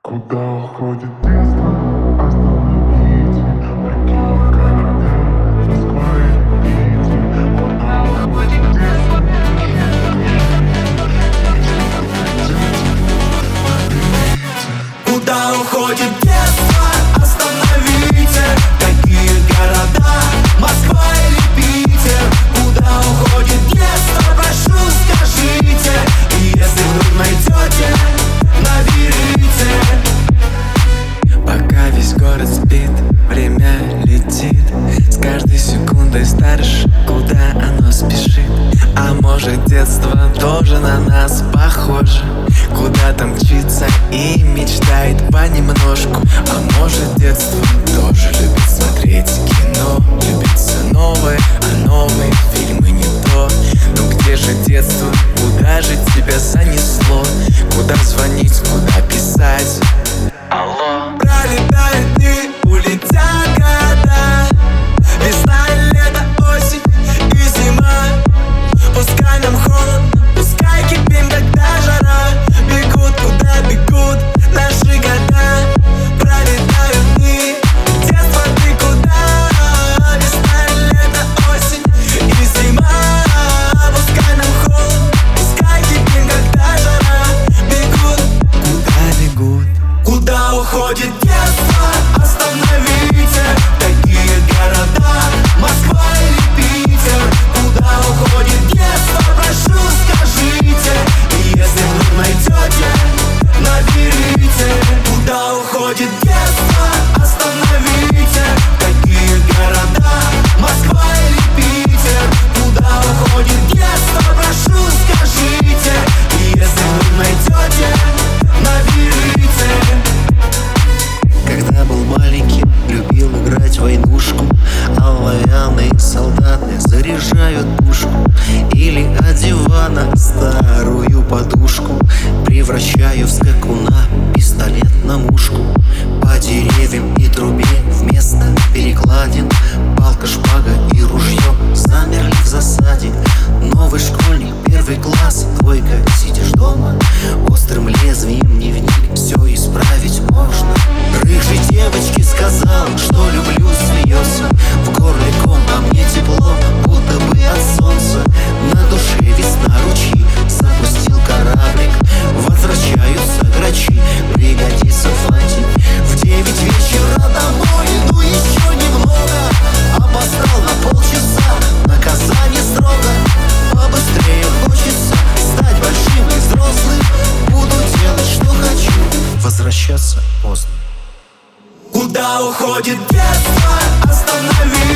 Куда уходит детство? Остановите. Какие города? Москва или Питер? Куда уходит детство? Куда уходит детство? Остановите. Какие города? Москва или Питер? Куда уходит детство? Прошу, скажите. И если вдруг найдете, наберите. Пока весь город спит, время летит. С каждой секундой старше, куда оно спешит. А может, детство тоже на нас похоже, куда-то мчится и мечтает понемножку. А может, детство тоже любит смотреть кино, любит все новое, а новые фильмы не то. Ну где же детство, куда же тебя занесло? Куда звонить, куда писать? Алло. Пролетают дни, улетят года. Весна, лето, осень и зима. Пускай нам холодно, пускай кипим, когда жара. Бегут, куда бегут наши года. Пролетают дни, детство, ты куда? Весна, лето, осень и зима. Пускай нам холодно, пускай кипим, когда жара. Бегут, Куда бегут? куда уходит детство? Остановите. Какие города? Москва или Питер? Куда уходит детство? Прошу, скажите. И если вдруг найдете, наберите. Куда уходит детство? Остановите. Какие города? Москва или Питер? Куда уходит детство? Прошу, скажите. И если вдруг найдете, наберите. Когда был маленьким, любил играть в войнушку, а лояльные солдаты заряжают пушку. Или от дивана старую подушку превращаю в скакуна, пистолет на мушку. По деревьям и трубе вместо перекладин палка, шпага и ружье замерли в засаде. Новый школьник, первый класс, двойка, сидишь дома. Острым лезвием не вник, все исправить можно. Рыжей девочке сказал, что люблю, смеется. В горле ком, а мне тепло, будто бы от солнца. На душе весна, ручьи, запустил кораблик. Возвращаются грачи, пригодится фантик. В 9 вечера домой, ну еще немного. Опоздал на полчаса, наказание строго. Побыстрее хочется стать большим и взрослым. Буду делать, что хочу, возвращаться поздно. Куда уходит детство? Останови.